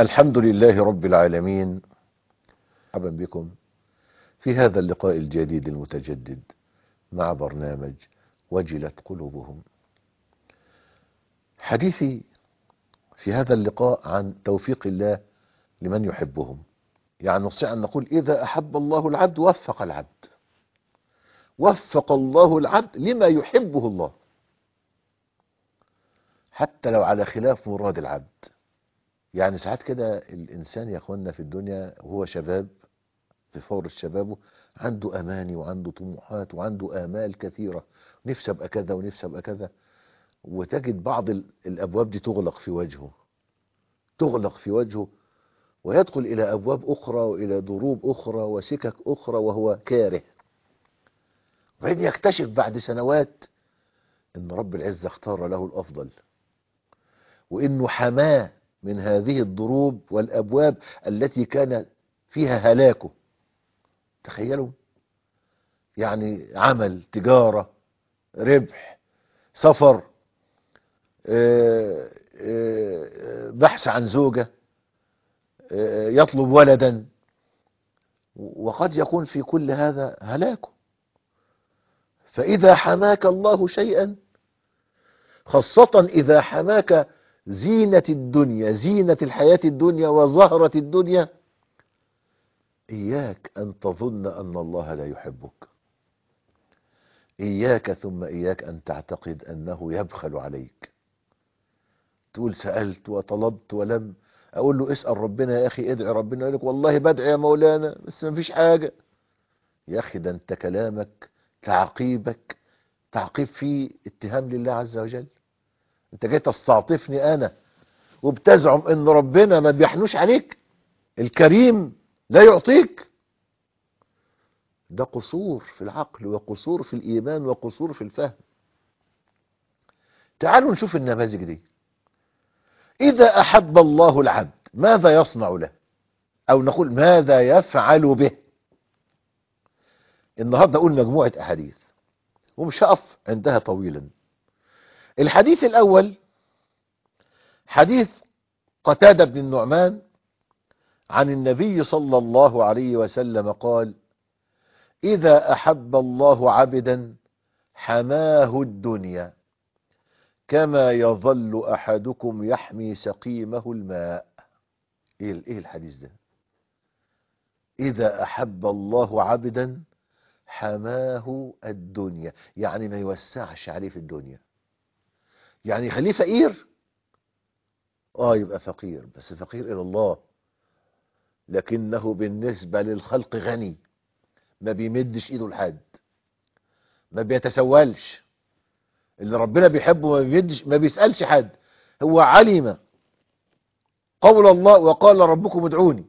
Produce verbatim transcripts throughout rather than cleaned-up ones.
الحمد لله رب العالمين. مرحبا بكم في هذا اللقاء الجديد المتجدد مع برنامج وجلت قلوبهم. حديثي في هذا اللقاء عن توفيق الله لمن يحبهم. يعني نستطيع أن نقول إذا أحب الله العبد وفق العبد، وفق الله العبد لما يحبه الله، حتى لو على خلاف مراد العبد. يعني ساعات كده الإنسان يا أخوانا في الدنيا وهو شباب في فور شبابه عنده أماني وعنده طموحات وعنده آمال كثيرة، نفسي أبقى كذا ونفسي أبقى كذا، وتجد بعض الأبواب دي تغلق في وجهه تغلق في وجهه ويدخل إلى أبواب أخرى وإلى دروب أخرى وسكك أخرى وهو كاره. وبعدين يكتشف بعد سنوات إن رب العزة اختار له الأفضل، وإنه حماه من هذه الضروب والأبواب التي كان فيها هلاكه. تخيلوا، يعني عمل، تجارة، ربح، سفر، بحث عن زوجة، يطلب ولدا، وقد يكون في كل هذا هلاكه. فإذا حماك الله شيئا، خاصة إذا حماك زينة الدنيا، زينة الحياة الدنيا وزهرة الدنيا، إياك أن تظن أن الله لا يحبك. إياك ثم إياك أن تعتقد أنه يبخل عليك. تقول سألت وطلبت ولم أقول له اسأل ربنا يا أخي، ادعي ربنا، يقول لك والله بدعي يا مولانا بس ما فيش حاجة. يا أخي ده أنت كلامك تعقيبك تعقيب فيه اتهام لله عز وجل. أنت جاي تستعطفني أنا وبتزعم أن ربنا ما بيحنوش عليك، الكريم لا يعطيك. ده قصور في العقل وقصور في الإيمان وقصور في الفهم. تعالوا نشوف النماذج دي. إذا أحب الله العبد ماذا يصنع له، أو نقول ماذا يفعل به؟ النهاردة أقول مجموعة أحاديث ومش هقف عندها طويلا. الحديث الأول حديث قتادة بن النعمان عن النبي صلى الله عليه وسلم قال: إذا أحب الله عبدا حماه الدنيا كما يظل أحدكم يحمي سقيمه الماء. إيه إيه الحديث ده؟ إذا أحب الله عبدا حماه الدنيا، يعني ما يوسعش عليه في الدنيا، يعني يخليه فقير. آه يبقى فقير، بس فقير إلى الله، لكنه بالنسبة للخلق غني، ما بيمدش إيده لحد، ما بيتسولش. اللي ربنا بيحبه ما بيمدش، ما بيسألش حد. هو علم قول الله وقال ربكم ادعوني،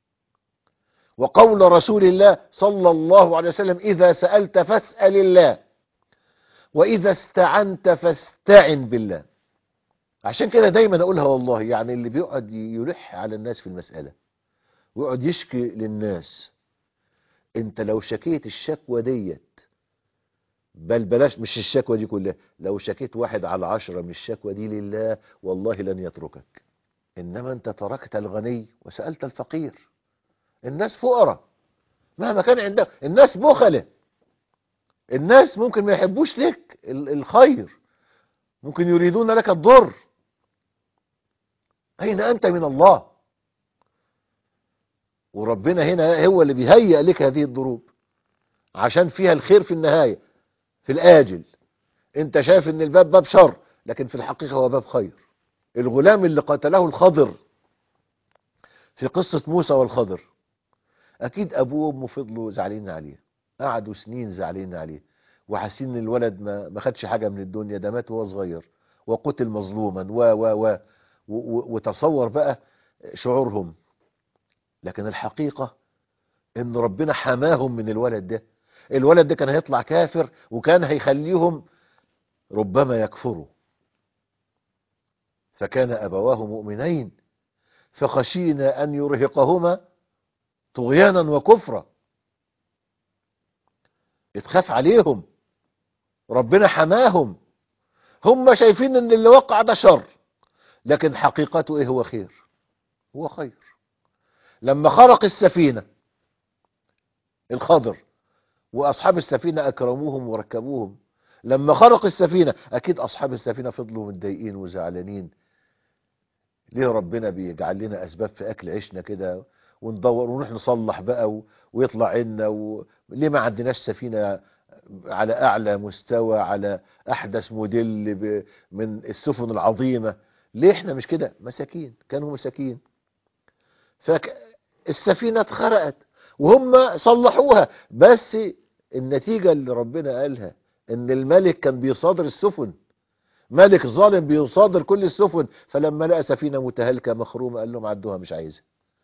وقول رسول الله صلى الله عليه وسلم: إذا سألت فاسأل الله، وإذا استعنت فاستعن بالله. عشان كده دايما أقولها والله، يعني اللي بيقعد يلح على الناس في المسألة ويقعد يشكي للناس، انت لو شكيت الشكوى ديت، بل بلاش مش الشكوى دي كلها، لو شكيت واحد على عشرة من الشكوى دي لله والله لن يتركك. إنما أنت تركت الغني وسألت الفقير. الناس فقراء مهما كان عندهم، الناس بخلة، الناس ممكن ما يحبوش لك الخير، ممكن يريدون لك الضر. أين أنت من الله؟ وربنا هنا هو اللي بيهيئ لك هذه الضروب عشان فيها الخير في النهاية، في الآجل. انت شايف ان الباب باب شر، لكن في الحقيقة هو باب خير. الغلام اللي قتله الخضر في قصة موسى والخضر، اكيد ابوه وامه فضلوا زعلين عليه، قعدوا سنين زعلين عليه وحاسين ان الولد ما ما خدش حاجة من الدنيا، ده مات وهو صغير وقتل مظلوما و و و وتصور بقى شعورهم. لكن الحقيقة ان ربنا حماهم من الولد ده. الولد ده كان هيطلع كافر وكان هيخليهم ربما يكفروا. فكان أبواه مؤمنين فخشينا أن يرهقهما طغيانا وكفرا. اتخاف عليهم، ربنا حماهم. هم شايفين ان اللي وقع ده شر، لكن حقيقته ايه؟ هو خير. هو خير. لما خرق السفينة الخضر وأصحاب السفينة أكرموهم وركبوهم، لما خرق السفينة أكيد أصحاب السفينة فضلوا متضايقين وزعلانين. ليه ربنا بيجعل لنا أسباب في أكل عيشنا كده وندور ونروح نصلح بقى و... ويطلع عنا و... ليه ما عندناش سفينة على أعلى مستوى، على أحدث موديل ب... من السفن العظيمة؟ ليه احنا مش كده؟ مساكين، كانوا مساكين. فالسفينة اتخرقت وهم صلحوها، بس النتيجة اللي ربنا قالها ان الملك كان بيصادر السفن، ملك ظالم بيصادر كل السفن، فلما لقى سفينة متهالكة مخرومة قال لهم عدوها مش عايزة.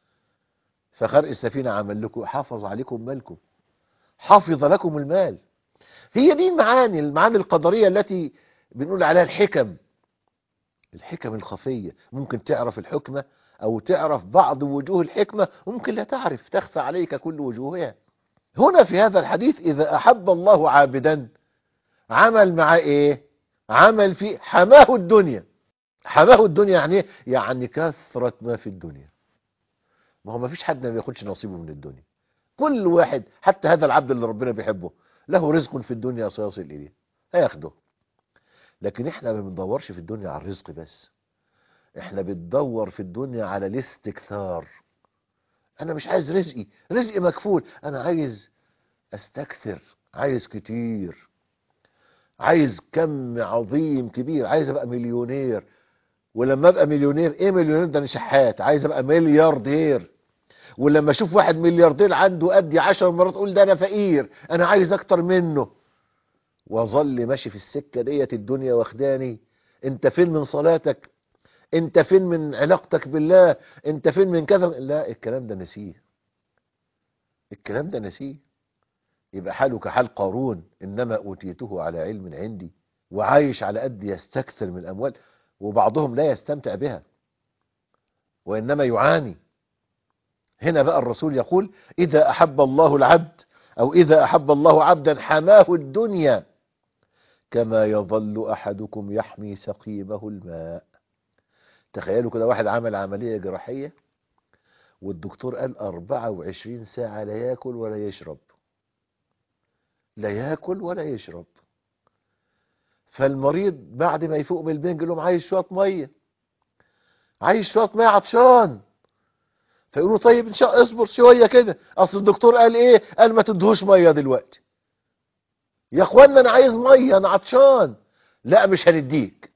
فخرق السفينة عمل لكم، حافظ عليكم مالكم، حافظ لكم المال. هي دي المعاني، المعاني القدرية التي بنقول عليها الحكم، الحكم الخفية. ممكن تعرف الحكمة او تعرف بعض وجوه الحكمة، ممكن لا تعرف، تخفى عليك كل وجوهها. هنا في هذا الحديث اذا احب الله عابدا عمل معاه ايه؟ عمل فيه حماه الدنيا. حماه الدنيا يعني ايه؟ يعني كثرة ما في الدنيا. ما هو ما فيش حد ما بياخدش نصيبه من الدنيا، كل واحد، حتى هذا العبد اللي ربنا بيحبه له رزق في الدنيا سيصل اليه، هياخده. لكن احنا ما بندورش في الدنيا على الرزق بس، احنا بندور في الدنيا على الاستكثار. انا مش عايز رزقي رزقي مكفول، انا عايز استكثر، عايز كتير، عايز كم عظيم كبير، عايز ابقى مليونير. ولما ابقى مليونير، ايه مليونير ده؟ انا شحات، عايز ابقى ملياردير. ولما اشوف واحد ملياردير عنده قدي عشر مرات اقول ده انا فقير، انا عايز اكتر منه. واظل ماشي في السكة ديت، الدنيا واخداني. انت فين من صلاتك؟ انت فين من علاقتك بالله؟ انت فين من كذا؟ لا، الكلام ده نسيه، الكلام ده نسيه. يبقى حاله كحال قارون، انما اوتيته على علم عندي، وعايش على قد يستكثر من الاموال، وبعضهم لا يستمتع بها وانما يعاني. هنا بقى الرسول يقول اذا احب الله العبد او اذا احب الله عبدا حماه الدنيا كما يظل احدكم يحمي سقيمه الماء. تخيلوا كده واحد عمل عملية جراحية والدكتور قال أربعة وعشرين ساعة لا ياكل ولا يشرب، لا ياكل ولا يشرب. فالمريض بعد ما يفوق من البنج يقول لهم عايز شوية مية، عايز شوية مية، عطشان. فيقولوا طيب ان شاء اصبر شوية كده، اصل الدكتور قال ايه؟ قال ما تدهوش مية دلوقتي. يا اخوانا انا عايز مية، انا عطشان. لا مش هنديك.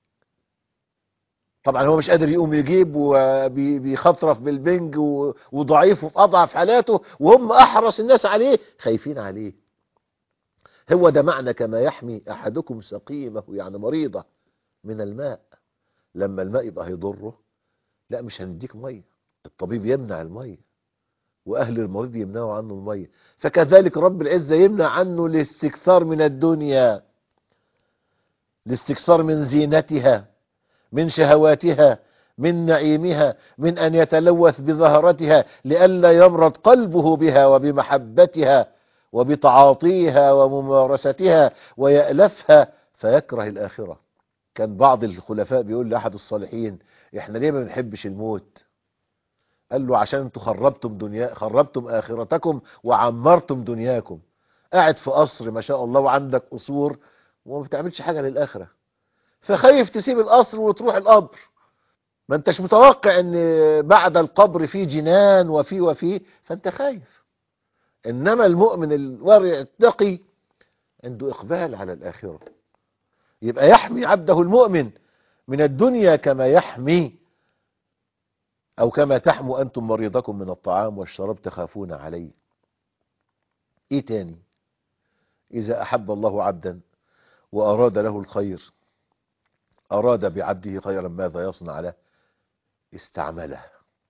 طبعا هو مش قادر يقوم يجيب وبيخطرف بالبنج وضعيف وفي اضعف حالاته، وهم احرص الناس عليه، خايفين عليه. هو ده معنى كما يحمي احدكم سقيمه، يعني مريضة، من الماء. لما الماء يبقى هيضره، لا مش هنديك مية. الطبيب يمنع المية واهل المريض يمنعوا عنه المية. فكذلك رب العزة يمنع عنه الاستكثار من الدنيا، الاستكثار من زينتها، من شهواتها، من نعيمها، من ان يتلوث بظهرتها، لئلا يمرض قلبه بها وبمحبتها وبتعاطيها وممارستها ويألفها فيكره الآخرة. كان بعض الخلفاء بيقول لأحد الصالحين احنا ليه ما بنحبش الموت؟ قال له عشان انتوا خربتم دنيا خربتم آخرتكم وعمرتم دنياكم. قاعد في قصر ما شاء الله وعندك قصور وما بتعملش حاجة للآخرة، فخايف تسيب القصر وتروح القبر. ما انتش متوقع ان بعد القبر في جنان وفي وفي فانت خايف. انما المؤمن الورع التقي عنده اقبال على الاخرة، يبقى يحمي عبده المؤمن من الدنيا كما يحمي او كما تحموا انتم مريضكم من الطعام والشراب تخافون عليه. ايه تاني؟ اذا احب الله عبدا واراد له الخير، اراد بعبده خيرا ماذا يصنع له؟ استعمله.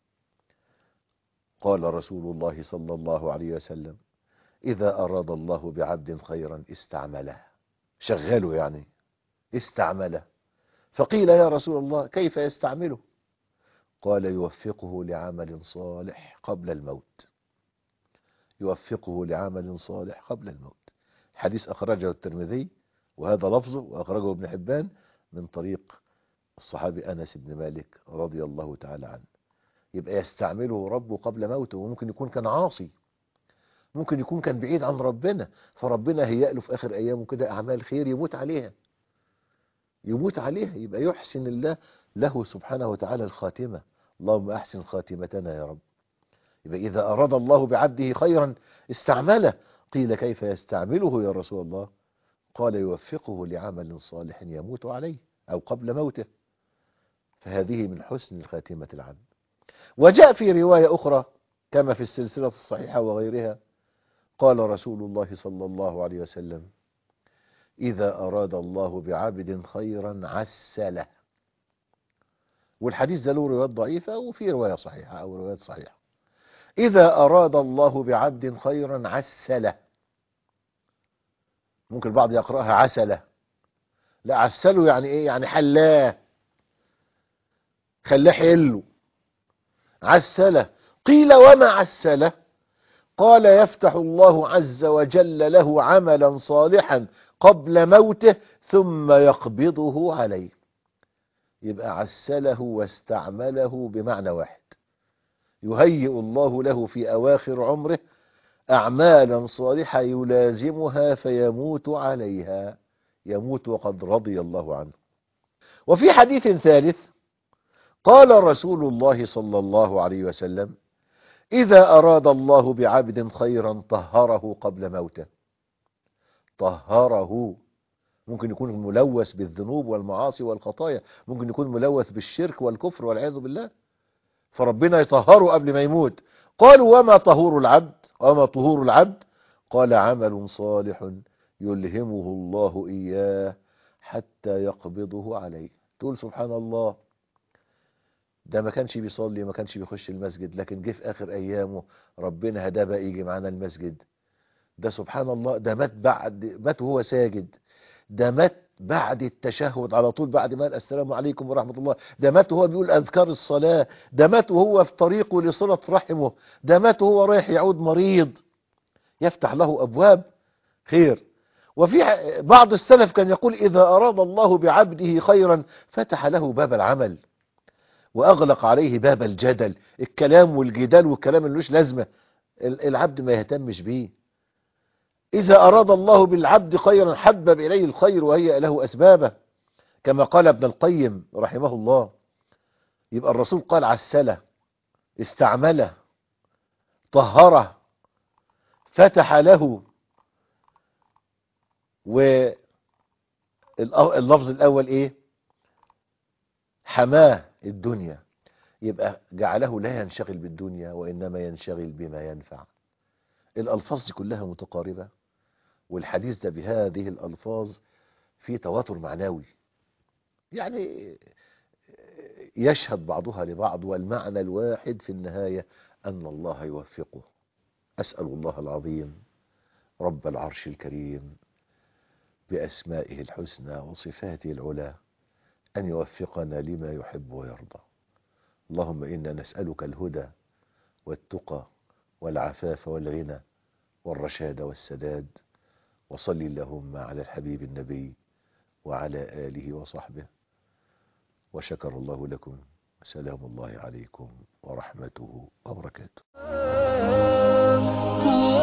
قال رسول الله صلى الله عليه وسلم إذا أراد الله بعبد خيرا استعمله، شغله يعني، استعمله. فقيل يا رسول الله كيف يستعمله؟ قال يوفقه لعمل صالح قبل الموت، يوفقه لعمل صالح قبل الموت. حديث أخرجه الترمذي وهذا لفظه، وأخرجه ابن حبان من طريق الصحابي أنس بن مالك رضي الله تعالى عنه. يبقى يستعمله ربه قبل موته. وممكن يكون كان عاصي، ممكن يكون كان بعيد عن ربنا، فربنا هيأ له في آخر أيامه كده أعمال خير يموت عليها، يموت عليها، يبقى يحسن الله له سبحانه وتعالى الخاتمة. اللهم أحسن خاتمتنا يا رب. يبقى إذا أراد الله بعبده خيرا استعمله. قيل كيف يستعمله يا رسول الله؟ قال يوفقه لعمل صالح يموت عليه أو قبل موته. فهذه من حسن الخاتمة العبد. وجاء في رواية أخرى كما في السلسلة الصحيحة وغيرها، قال رسول الله صلى الله عليه وسلم: إذا أراد الله بعبد خيرا عسله. والحديث ده له روايات ضعيفة وفي رواية صحيحة أو روايات صحيحة. إذا أراد الله بعبد خيرا عسله. ممكن البعض يقرأها عسله، لا، عسله يعني إيه؟ يعني حلاه، خلاه حلو، عسله. قيل وما عسله؟ قال يفتح الله عز وجل له عملا صالحا قبل موته ثم يقبضه عليه. يبقى عسله واستعمله بمعنى واحد. يهيئ الله له في أواخر عمره أعمالا صالحة يلازمها فيموت عليها، يموت وقد رضي الله عنه. وفي حديث ثالث قال رسول الله صلى الله عليه وسلم: إذا أراد الله بعبد خيرا طهره قبل موته. طهره، ممكن يكون ملوث بالذنوب والمعاصي والخطايا، ممكن يكون ملوث بالشرك والكفر والعياذ بالله، فربنا يطهره قبل ما يموت. قالوا وما طهور العبد؟ وما طهور العبد؟ قال عمل صالح يلهمه الله إياه حتى يقبضه عليه. تقول سبحان الله، ده ما كانش بيصلي، ما كانش بيخش المسجد، لكن جه في آخر أيامه ربنا هداه بقى يجي معانا المسجد. ده سبحان الله، ده مات بعد، مات وهو ساجد، ده مات بعد التشهد على طول، بعد ما قال السلام عليكم ورحمة الله، ده مات وهو بيقول أذكار الصلاة، ده مات وهو في طريقه لصلة رحمه، ده مات وهو رايح يعود مريض. يفتح له أبواب خير. وفي بعض السلف كان يقول: إذا أراد الله بعبده خيرا فتح له باب العمل وأغلق عليه باب الجدل، الكلام والجدال والكلام اللي ملوش لازمة العبد ما يهتمش بيه. إذا أراد الله بالعبد خيرا حبب إليه الخير وهيأ له أسبابه، كما قال ابن القيم رحمه الله. يبقى الرسول قال عسله، استعمله، طهره، فتح له. واللفظ الأول إيه؟ حماه الدنيا. يبقى جعله لا ينشغل بالدنيا وإنما ينشغل بما ينفع. الألفاظ دي كلها متقاربة، والحديث ده بهذه الألفاظ في تواتر معنوي، يعني يشهد بعضها لبعض، والمعنى الواحد في النهاية أن الله يوفقه. أسأل الله العظيم رب العرش الكريم بأسمائه الحسنى وصفاته العلى أن يوفقنا لما يحب ويرضى. اللهم إنا نسألك الهدى والتقى والعفاف والغنى والرشاد والسداد. وصل اللهم على الحبيب النبي وعلى آله وصحبه. وشكر الله لكم. سلام الله عليكم ورحمته وبركاته.